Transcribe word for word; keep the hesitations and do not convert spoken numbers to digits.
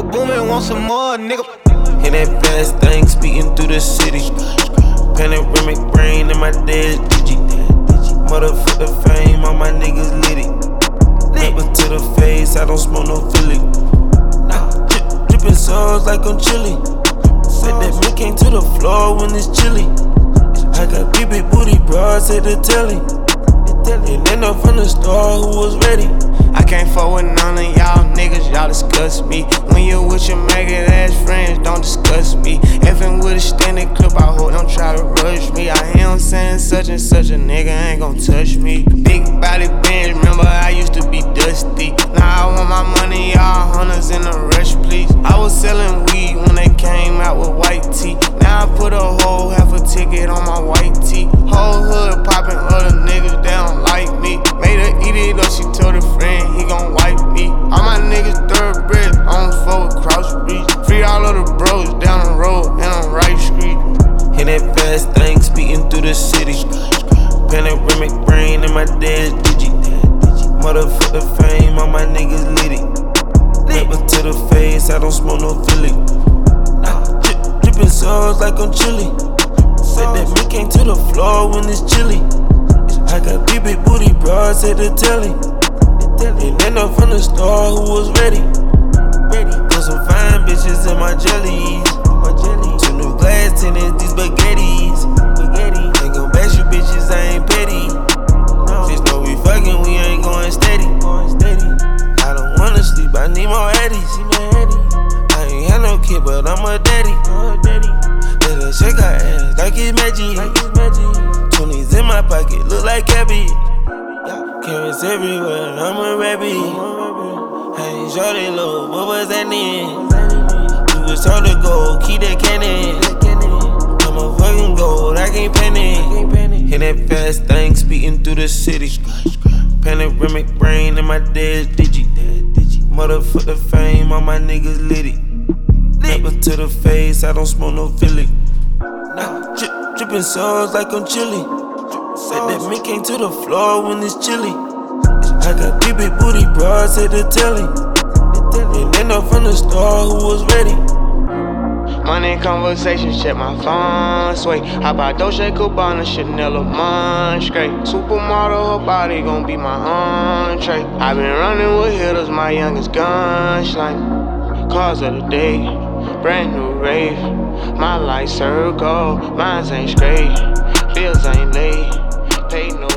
Go boom and want some more, nigga. Hit that fast thing, speeding through the city. Panoramic brain in my dead digi. Motherfucker fame, all my niggas litty. Never to the face, I don't smoke no Philly. Drip, drippin' sauce like I'm chilly. Said that me came to the floor when it's chilly. I got big big booty bras at the telly. And then up from the store who was ready. I can't fuck with none of y'all niggas, y'all disgust me. When you with your maggot ass friends, don't discuss me. Effing with a standing clip, I hope don't try to rush me. I hear him saying such and such a nigga ain't gon' touch me. Big body bench, remember I used to be dusty. Now I want my money, y'all hunters in a rush, please. I was selling weed when they came out with white tee. Now I put a whole half a ticket on my white tee. Whole hood poppin', other niggas, they don't like me. Made her eat it up, she told her friend he gon' wipe me. All my niggas thoroughbred, on foot cross reach. Free all of the bros down the road and on Right Street. Hit that fast thing, speeding through the city. Panoramic brain in my dead digi. Motherfucker fame, all my niggas litty. Never to the face, I don't smoke no Philly. Drip, drippin' sauce like I'm chilly. Said that me came to the floor when it's chilly. I got big big booty bras at the telly. And then up from the store who was ready. Put some fine bitches in my jellies. Two new glass tenants, these spaghettis. Ain't gon' bash you bitches, I ain't petty. Just know we fucking, we ain't going steady. I don't wanna sleep, I need more eddies. I ain't had no kid, but I'm a daddy. Let her shake her ass like it's magic. twenties in my pocket, look like cabbage. Carrots everywhere, I'm a rabbit. Hey, shorty low, what was that name? You was told to go, keep that cannon. I'm a fucking gold, I can't panic. Hit that fast thing, speeding through the city. Panoramic brain in my dead digi. Motherfucker fame, all my niggas litty. Never to the face, I don't smoke no Philly. Drip, drippin' sauce like I'm chilly. Said that me came to the floor when it's chilly. I got big big booty bras at the telly. And then up from the store who was ready. Money conversations, check my phone, sway. How about Dolce Gabbana, Chanel, or Monstrate? Supermodel, her body gon' be my entree. I been running with hitters, my youngest gunslime. Cars of the day, brand new rave. My life circle, mines ain't straight. Bills ain't late, paid no